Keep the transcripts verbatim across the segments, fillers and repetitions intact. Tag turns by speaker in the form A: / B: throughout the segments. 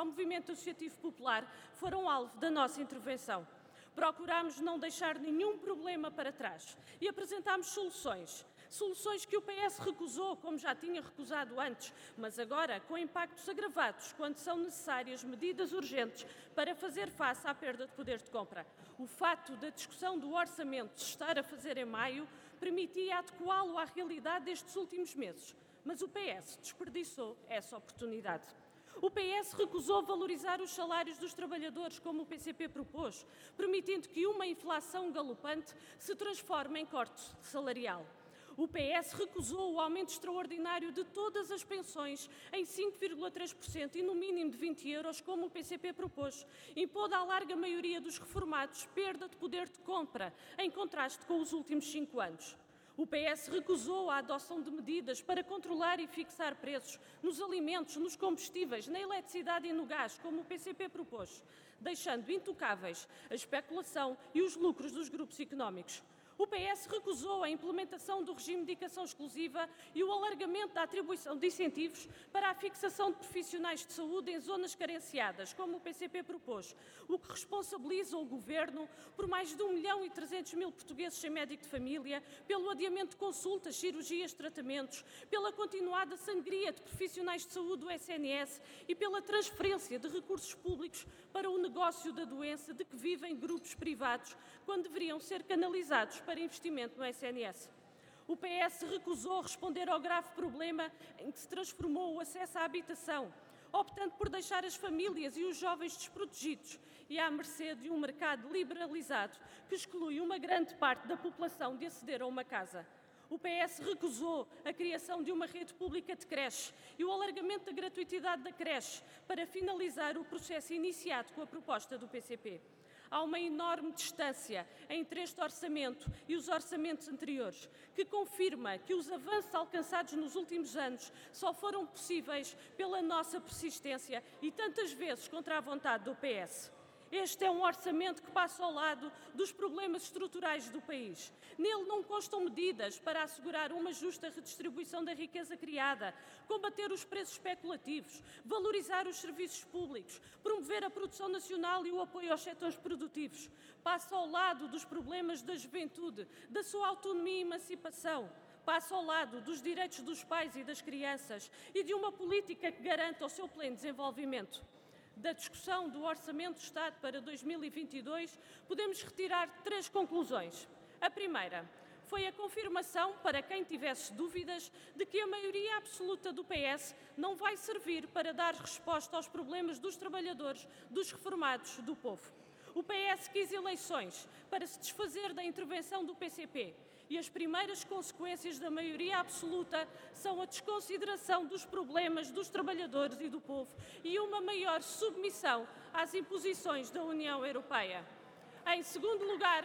A: movimento associativo popular foram alvo da nossa intervenção. Procurámos não deixar nenhum problema para trás e apresentámos soluções. Soluções que o P S recusou, como já tinha recusado antes, mas agora com impactos agravados quando são necessárias medidas urgentes para fazer face à perda de poder de compra. O fato da discussão do orçamento se estar a fazer em maio permitia adequá-lo à realidade destes últimos meses, mas o P S desperdiçou essa oportunidade. O P S recusou valorizar os salários dos trabalhadores, como o P C P propôs, permitindo que uma inflação galopante se transforme em corte salarial. O P S recusou o aumento extraordinário de todas as pensões em cinco vírgula três por cento e no mínimo de vinte euros, como o P C P propôs, impondo à larga maioria dos reformados perda de poder de compra, em contraste com os últimos cinco anos. O P S recusou a adoção de medidas para controlar e fixar preços nos alimentos, nos combustíveis, na eletricidade e no gás, como o P C P propôs, deixando intocáveis a especulação e os lucros dos grupos económicos. O P S recusou a implementação do regime de indicação exclusiva e o alargamento da atribuição de incentivos para a fixação de profissionais de saúde em zonas carenciadas, como o P C P propôs, o que responsabiliza o Governo por mais de um milhão e trezentos mil portugueses sem médico de família, pelo adiamento de consultas, cirurgias, tratamentos, pela continuada sangria de profissionais de saúde do S N S e pela transferência de recursos públicos para o negócio da doença de que vivem grupos privados, quando deveriam ser canalizados para investimento no S N S. O P S recusou responder ao grave problema em que se transformou o acesso à habitação, optando por deixar as famílias e os jovens desprotegidos e à mercê de um mercado liberalizado que exclui uma grande parte da população de aceder a uma casa. O P S recusou a criação de uma rede pública de creche e o alargamento da gratuitidade da creche para finalizar o processo iniciado com a proposta do P C P. Há uma enorme distância entre este orçamento e os orçamentos anteriores, que confirma que os avanços alcançados nos últimos anos só foram possíveis pela nossa persistência e tantas vezes contra a vontade do P S. Este é um orçamento que passa ao lado dos problemas estruturais do país. Nele não constam medidas para assegurar uma justa redistribuição da riqueza criada, combater os preços especulativos, valorizar os serviços públicos, promover a produção nacional e o apoio aos setores produtivos. Passa ao lado dos problemas da juventude, da sua autonomia e emancipação. Passa ao lado dos direitos dos pais e das crianças e de uma política que garanta o seu pleno desenvolvimento. Da discussão do Orçamento do Estado para dois mil e vinte e dois, podemos retirar três conclusões. A primeira foi a confirmação, para quem tivesse dúvidas, de que a maioria absoluta do P S não vai servir para dar resposta aos problemas dos trabalhadores, dos reformados, do povo. O P S quis eleições para se desfazer da intervenção do P C P e as primeiras consequências da maioria absoluta são a desconsideração dos problemas dos trabalhadores e do povo e uma maior submissão às imposições da União Europeia. Em segundo lugar,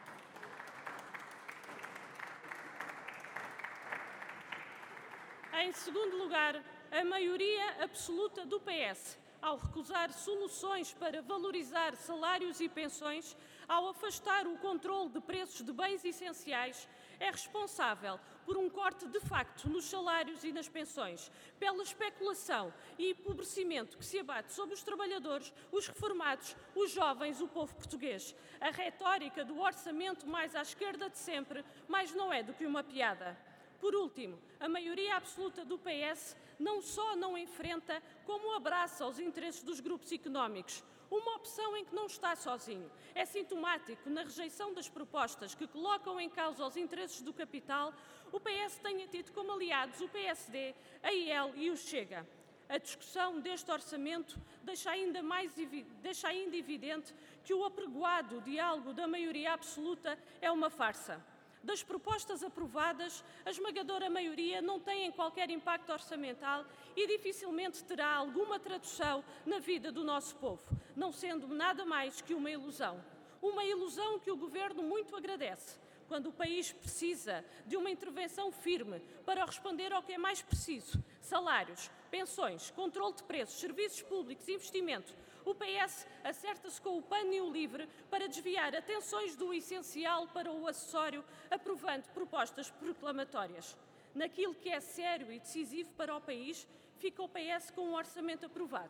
A: em segundo lugar, a maioria absoluta do P S, ao recusar soluções para valorizar salários e pensões, ao afastar o controle de preços de bens essenciais, é responsável por um corte de facto nos salários e nas pensões, pela especulação e empobrecimento que se abate sobre os trabalhadores, os reformados, os jovens, o povo português. A retórica do orçamento mais à esquerda de sempre, mais não é do que uma piada. Por último, a maioria absoluta do P S não só não enfrenta, como abraça os interesses dos grupos económicos. Uma opção em que não está sozinho. É sintomático, na rejeição das propostas que colocam em causa os interesses do capital, o P S tenha tido como aliados o P S D, a I E L e o Chega. A discussão deste orçamento deixa ainda, mais, deixa ainda evidente que o apregoado diálogo da maioria absoluta é uma farsa. Das propostas aprovadas, a esmagadora maioria não tem qualquer impacto orçamental e dificilmente terá alguma tradução na vida do nosso povo, não sendo nada mais que uma ilusão. Uma ilusão que o Governo muito agradece, quando o país precisa de uma intervenção firme para responder ao que é mais preciso: salários, pensões, controle de preços, serviços públicos, investimento. O P S acerta-se com o pano e o livre para desviar atenções do essencial para o acessório, aprovando propostas proclamatórias. Naquilo que é sério e decisivo para o país, fica o P S com um orçamento aprovado.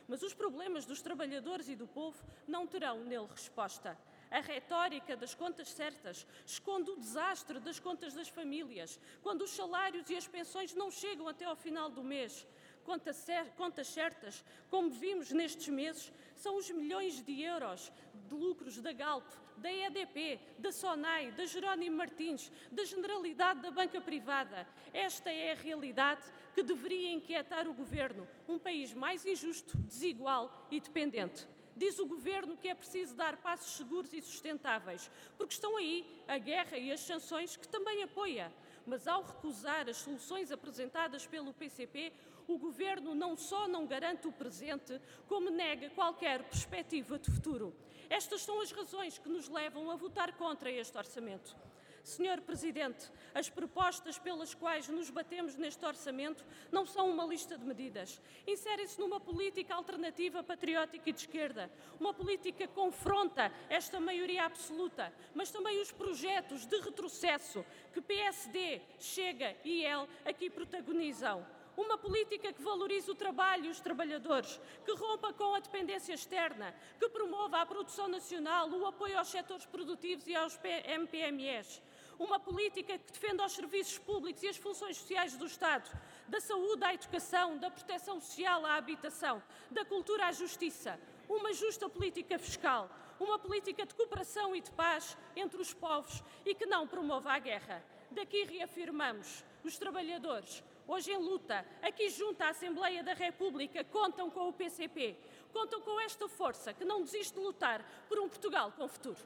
A: Mas os problemas dos trabalhadores e do povo não terão nele resposta. A retórica das contas certas esconde o desastre das contas das famílias, quando os salários e as pensões não chegam até ao final do mês. Contas certas, como vimos nestes meses, são os milhões de euros de lucros da Galp, da E D P, da SONAI, da Jerónimo Martins, da Generalidade da Banca Privada. Esta é a realidade que deveria inquietar o Governo, um país mais injusto, desigual e dependente. Diz o Governo que é preciso dar passos seguros e sustentáveis, porque estão aí a guerra e as sanções que também apoia. Mas ao recusar as soluções apresentadas pelo P C P, o Governo não só não garante o presente, como nega qualquer perspectiva de futuro. Estas são as razões que nos levam a votar contra este orçamento. senhor Presidente, as propostas pelas quais nos batemos neste orçamento não são uma lista de medidas. Inserem-se numa política alternativa patriótica e de esquerda. Uma política que confronta esta maioria absoluta, mas também os projetos de retrocesso que P S D, Chega e E L aqui protagonizam. Uma política que valorize o trabalho e os trabalhadores, que rompa com a dependência externa, que promova a produção nacional, o apoio aos setores produtivos e aos M P M Es. Uma política que defenda os serviços públicos e as funções sociais do Estado, da saúde à educação, da proteção social à habitação, da cultura à justiça. Uma justa política fiscal, uma política de cooperação e de paz entre os povos e que não promova a guerra. Daqui reafirmamos, os trabalhadores, hoje em luta, aqui junto à Assembleia da República, contam com o P C P, contam com esta força que não desiste de lutar por um Portugal com futuro.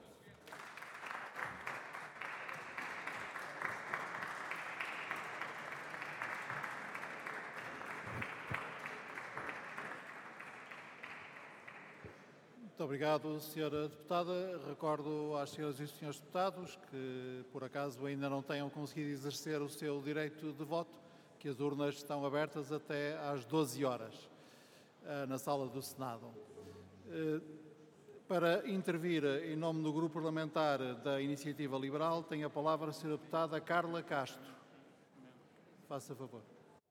B: Muito obrigado, senhora Deputada. Recordo às senhoras e senhores deputados que, por acaso, ainda não tenham conseguido exercer o seu direito de voto, que as urnas estão abertas até às doze horas, na sala do Senado. Para intervir em nome do Grupo Parlamentar da Iniciativa Liberal, tem a palavra a senhora Deputada Carla Castro. Faça favor.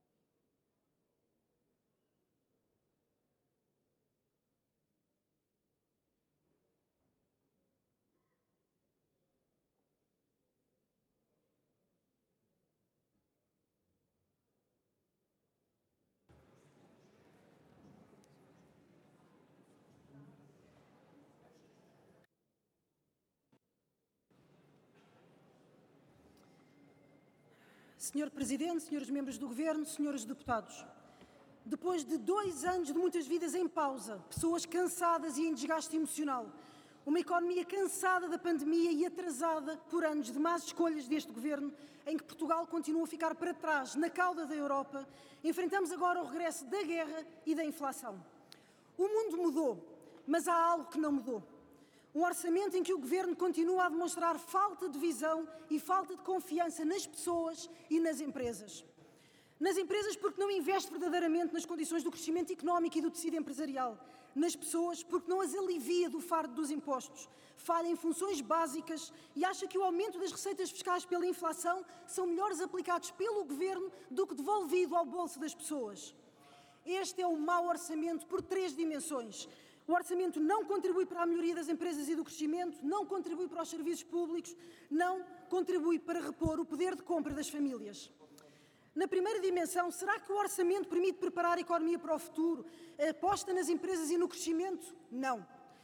C: senhor Presidente, senhores membros do Governo, senhores deputados, depois de dois anos de muitas vidas em pausa, pessoas cansadas e em desgaste emocional, uma economia cansada da pandemia e atrasada por anos de más escolhas deste Governo, em que Portugal continua a ficar para trás na cauda da Europa, enfrentamos agora o regresso da guerra e da inflação. O mundo mudou, mas há algo que não mudou. Um orçamento em que o Governo continua a demonstrar falta de visão e falta de confiança nas pessoas e nas empresas. Nas empresas porque não investe verdadeiramente nas condições do crescimento económico e do tecido empresarial. Nas pessoas porque não as alivia do fardo dos impostos. Falha em funções básicas e acha que o aumento das receitas fiscais pela inflação são melhores aplicados pelo Governo do que devolvido ao bolso das pessoas. Este é um mau orçamento por três dimensões. O orçamento não contribui para a melhoria das empresas e do crescimento, não contribui para os serviços públicos, não contribui para repor o poder de compra das famílias. Na primeira dimensão, será que o orçamento permite preparar a economia para o futuro, aposta nas empresas e no crescimento? Não.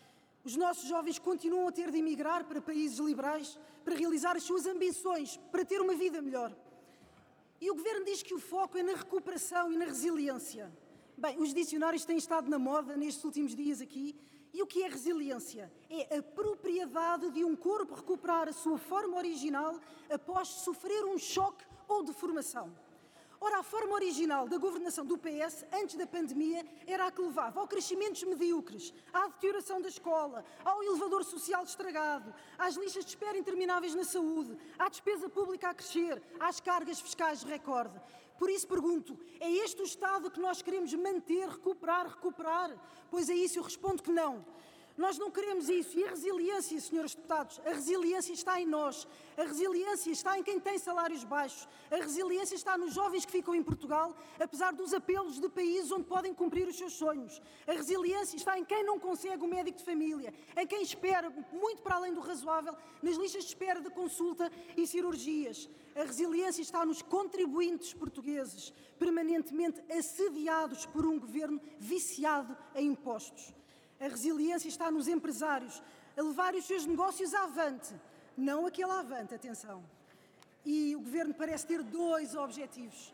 C: Os nossos jovens continuam a ter de emigrar para países liberais para realizar as suas ambições, para ter uma vida melhor. E o Governo diz que o foco é na recuperação e na resiliência. Bem, os dicionários têm estado na moda nestes últimos dias aqui. E o que é resiliência? É a propriedade de um corpo recuperar a sua forma original após sofrer um choque ou deformação. Ora, a forma original da governação do P S, antes da pandemia, era a que levava ao crescimentos medíocres, à deterioração da escola, ao elevador social estragado, às listas de espera intermináveis na saúde, à despesa pública a crescer, às cargas fiscais recorde. Por isso pergunto, é este o Estado que nós queremos manter, recuperar, recuperar? Pois a isso eu respondo que não. Nós não queremos isso. E a resiliência, senhores deputados, a resiliência está em nós. A resiliência está em quem tem salários baixos. A resiliência está nos jovens que ficam em Portugal, apesar dos apelos de países onde podem cumprir os seus sonhos. A resiliência está em quem não consegue um médico de família, em quem espera muito para além do razoável nas listas de espera de consulta e cirurgias. A resiliência está nos contribuintes portugueses, permanentemente assediados por um governo viciado em impostos. A resiliência está nos empresários, a levar os seus negócios avante, não aquele avante, atenção. E o Governo parece ter dois objetivos: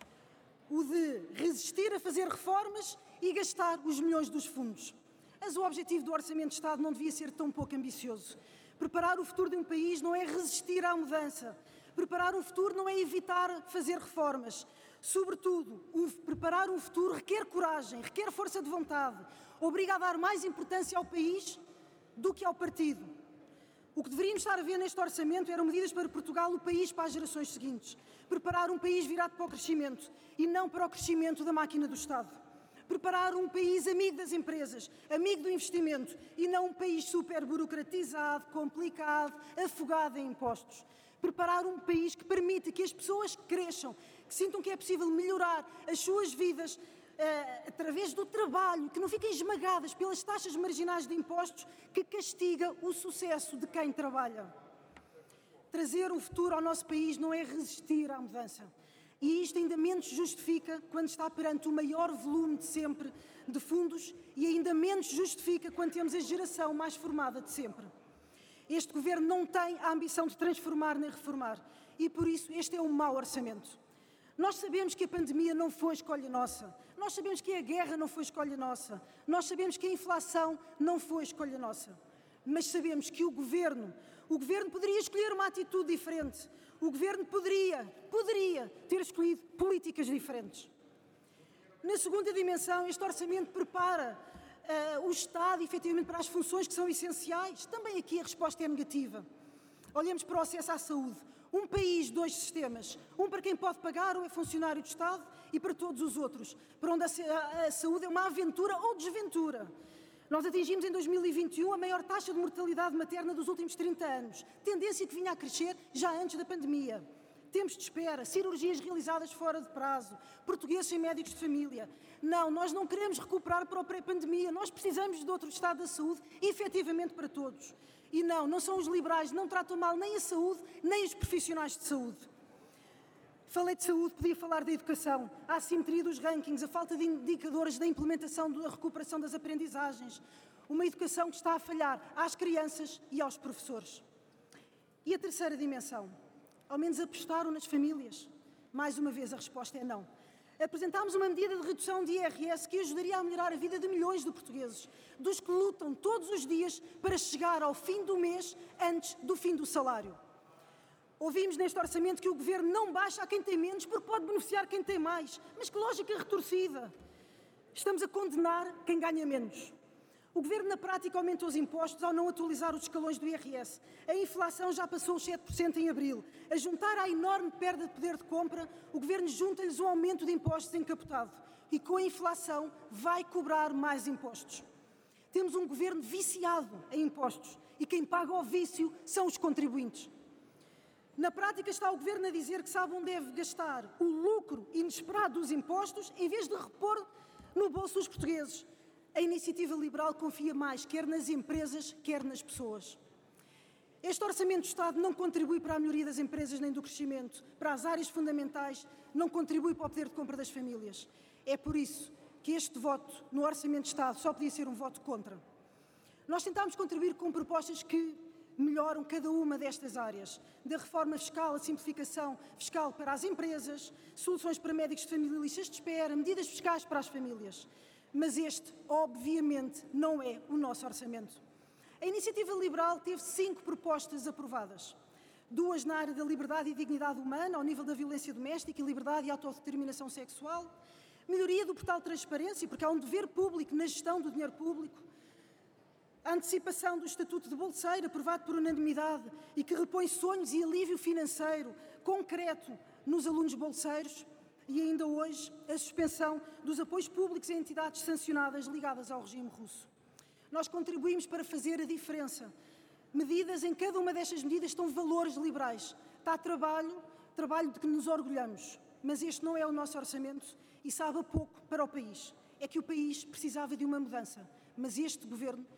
C: o de resistir a fazer reformas e gastar os milhões dos fundos. Mas o objetivo do Orçamento de Estado não devia ser tão pouco ambicioso. Preparar o futuro de um país não é resistir à mudança. Preparar um futuro não é evitar fazer reformas. Sobretudo, o preparar um futuro requer coragem, requer força de vontade, obriga a dar mais importância ao país do que ao partido. O que deveríamos estar a ver neste orçamento eram medidas para Portugal, o país para as gerações seguintes. Preparar um país virado para o crescimento e não para o crescimento da máquina do Estado. Preparar um país amigo das empresas, amigo do investimento e não um país super burocratizado, complicado, afogado em impostos. Preparar um país que permita que as pessoas cresçam, que sintam que é possível melhorar as suas vidas uh, através do trabalho, que não fiquem esmagadas pelas taxas marginais de impostos que castiga o sucesso de quem trabalha. Trazer o futuro ao nosso país não é resistir à mudança. E isto ainda menos justifica quando está perante o maior volume de sempre de fundos e ainda menos justifica quando temos a geração mais formada de sempre. Este Governo não tem a ambição de transformar nem reformar e, por isso, este é um mau orçamento. Nós sabemos que a pandemia não foi escolha nossa. Nós sabemos que a guerra não foi escolha nossa. Nós sabemos que a inflação não foi escolha nossa. Mas sabemos que o Governo, o Governo poderia escolher uma atitude diferente. O Governo poderia, poderia ter escolhido políticas diferentes. Na segunda dimensão, este orçamento prepara Uh, o Estado, efetivamente, para as funções que são essenciais. Também aqui a resposta é negativa. Olhemos para o acesso à saúde. Um país, dois sistemas. Um para quem pode pagar ou é funcionário do Estado e para todos os outros. Para onde a, a, a saúde é uma aventura ou desventura. Nós atingimos em dois mil e vinte e um a maior taxa de mortalidade materna dos últimos trinta anos. Tendência que vinha a crescer já antes da pandemia. Tempos de espera, cirurgias realizadas fora de prazo, portugueses sem médicos de família. Não, nós não queremos recuperar para a pré-pandemia, nós precisamos de outro estado da saúde, efetivamente para todos. E não, não são os liberais, não tratam mal nem a saúde, nem os profissionais de saúde. Falei de saúde, podia falar da educação, a assimetria dos rankings, a falta de indicadores da implementação da recuperação das aprendizagens, uma educação que está a falhar às crianças e aos professores. E a terceira dimensão? Ao menos apostaram nas famílias? Mais uma vez, a resposta é não. Apresentámos uma medida de redução de I R S que ajudaria a melhorar a vida de milhões de portugueses, dos que lutam todos os dias para chegar ao fim do mês antes do fim do salário. Ouvimos neste orçamento que o Governo não baixa a quem tem menos porque pode beneficiar quem tem mais. Mas que lógica retorcida! Estamos a condenar quem ganha menos. O Governo, na prática, aumentou os impostos ao não atualizar os escalões do I R S. A inflação já passou os sete por cento em abril. A juntar à enorme perda de poder de compra, o Governo junta-lhes um aumento de impostos encapotado. E com a inflação vai cobrar mais impostos. Temos um Governo viciado em impostos e quem paga o vício são os contribuintes. Na prática está o Governo a dizer que sabe onde deve gastar o lucro inesperado dos impostos em vez de repor no bolso dos portugueses. A Iniciativa Liberal confia mais, quer nas empresas, quer nas pessoas. Este Orçamento do Estado não contribui para a melhoria das empresas nem do crescimento, para as áreas fundamentais, não contribui para o poder de compra das famílias. É por isso que este voto no Orçamento de Estado só podia ser um voto contra. Nós tentámos contribuir com propostas que melhoram cada uma destas áreas, da reforma fiscal, a simplificação fiscal para as empresas, soluções para médicos de família e listas de espera, medidas fiscais para as famílias. Mas este, obviamente, não é o nosso orçamento. A Iniciativa Liberal teve cinco propostas aprovadas. Duas na área da liberdade e dignidade humana, ao nível da violência doméstica e liberdade e autodeterminação sexual. Melhoria do portal de transparência, porque há um dever público na gestão do dinheiro público. A antecipação do Estatuto de Bolseiro, aprovado por unanimidade e que repõe sonhos e alívio financeiro concreto nos alunos bolseiros. E ainda hoje, a suspensão dos apoios públicos a entidades sancionadas ligadas ao regime russo. Nós contribuímos para fazer a diferença. Medidas, em cada uma destas medidas estão valores liberais. Está trabalho, trabalho de que nos orgulhamos. Mas este não é o nosso orçamento e sabe a pouco para o país. É que o país precisava de uma mudança. Mas este Governo